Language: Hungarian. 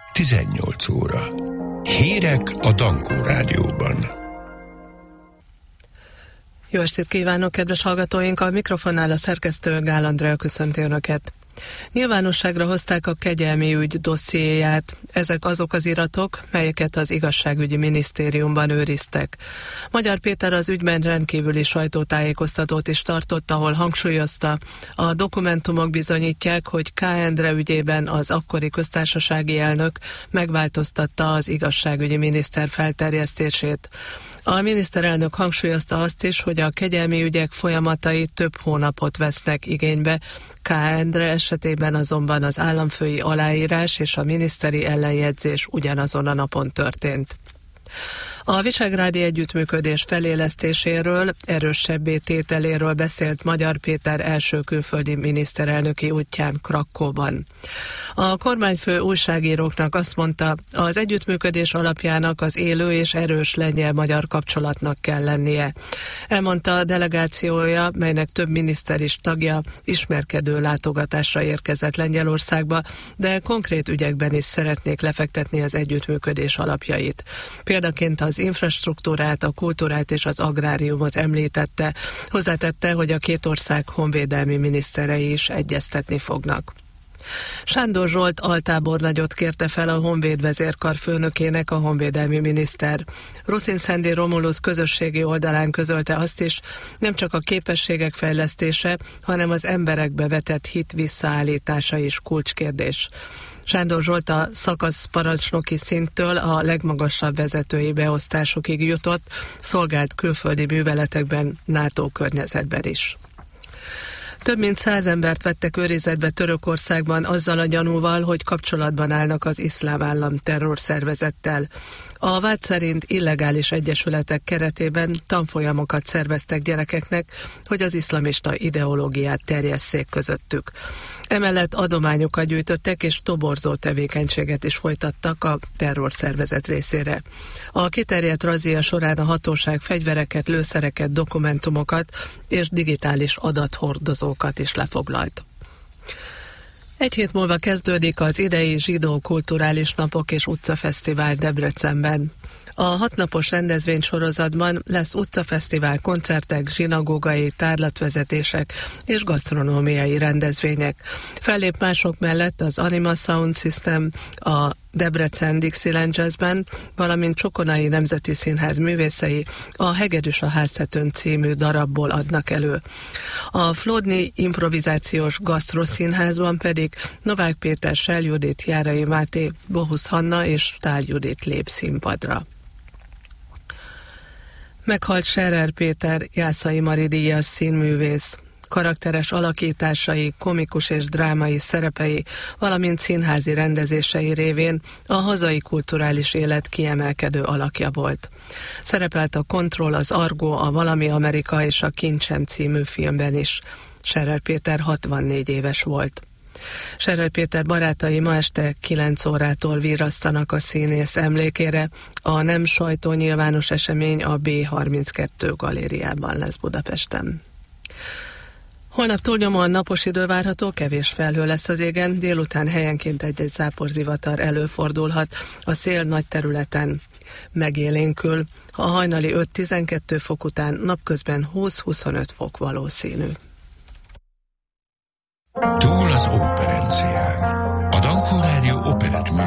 18 óra. Hírek a Dankó Rádióban. Jó estét kívánok, kedves hallgatóink! A mikrofonnál a szerkesztő Gál Andrea köszönti Önöket. Nyilvánosságra hozták a kegyelmi ügy dossziéját. Ezek azok az iratok, melyeket az igazságügyi minisztériumban őriztek. Magyar Péter az ügyben rendkívüli sajtótájékoztatót is tartott, ahol hangsúlyozta, a dokumentumok bizonyítják, hogy K. Endre ügyében az akkori köztársasági elnök megváltoztatta az igazságügyi miniszter felterjesztését. A miniszterelnök hangsúlyozta azt is, hogy a kegyelmi ügyek folyamatai több hónapot vesznek igénybe, K. Endre esetében azonban az államfői aláírás és a miniszteri ellenjegyzés ugyanazon a napon történt. A visegrádi együttműködés felélesztéséről, erősebbé tételéről beszélt Magyar Péter első külföldi miniszterelnöki útján Krakkóban. A kormányfő újságíróknak azt mondta, az együttműködés alapjának az élő és erős lengyel-magyar kapcsolatnak kell lennie. Elmondta a delegációja, melynek több miniszter is tagja, ismerkedő látogatásra érkezett Lengyelországba, de konkrét ügyekben is szeretnék lefektetni az együttműködés alapjait. Példaként az infrastruktúrát, a kultúrát és az agráriumot említette, hozzátette, hogy a két ország honvédelmi miniszterei is egyeztetni fognak. Sándor Zsolt altábornagyot kérte fel a Honvéd vezérkar főnökének a honvédelmi miniszter. Ruszin-Szendi Romulus közösségi oldalán közölte azt is, nem csak a képességek fejlesztése, hanem az emberekbe vetett hit visszaállítása is kulcskérdés. Sándor Zsolt a szakaszparancsnoki szinttől a legmagasabb vezetői beosztásokig jutott, szolgált külföldi műveletekben, NATO környezetben is. Több mint 100 embert vettek őrizetbe Törökországban azzal a gyanúval, hogy kapcsolatban állnak az Iszlám Állam terrorszervezettel. A vád szerint illegális egyesületek keretében tanfolyamokat szerveztek gyerekeknek, hogy az iszlamista ideológiát terjesszék közöttük. Emellett adományokat gyűjtöttek és toborzó tevékenységet is folytattak a terrorszervezet részére. A kiterjedt razzia során a hatóság fegyvereket, lőszereket, dokumentumokat és digitális adathordozókat is lefoglalt. Egy hét múlva kezdődik az idei Zsidó Kulturális Napok és Utcafesztivál Debrecenben. A 6 napos rendezvénysorozatban lesz utcafesztivál, koncertek, zsinagógai, tárlatvezetések és gasztronómiai rendezvények. Fellép mások mellett az Anima Sound System, a Debrecen Dixieland Jazzben, valamint Csokonai Nemzeti Színház művészei a Hegedűs a háztetőn című darabból adnak elő. A Flódni Improvizációs Gasztroszínházban pedig Novák Péter, Sell Judit, Járai Máté, Bohusz Hanna és Tál Judit lép színpadra. Meghalt Scherer Péter, Jászai Mari díjas színművész. Karakteres alakításai, komikus és drámai szerepei, valamint színházi rendezései révén a hazai kulturális élet kiemelkedő alakja volt. Szerepelt a Kontroll, az Argó, a Valami Amerika és a Kincsem című filmben is. Scherer Péter 64 éves volt. Scherer Péter barátai ma este 9 órától virrasztanak a színész emlékére. A nem sajtónyilvános esemény a B32 galériában lesz Budapesten. Holnap túlnyomóan napos idő várható, kevés felhő lesz az égen, délután helyenként egy-egy záporzivatar előfordulhat, a szél nagy területen megélénkül, a hajnali 5-12 fok után napközben 20-25 fok valószínű. Túl az óperencián. A Dankó Rádió operett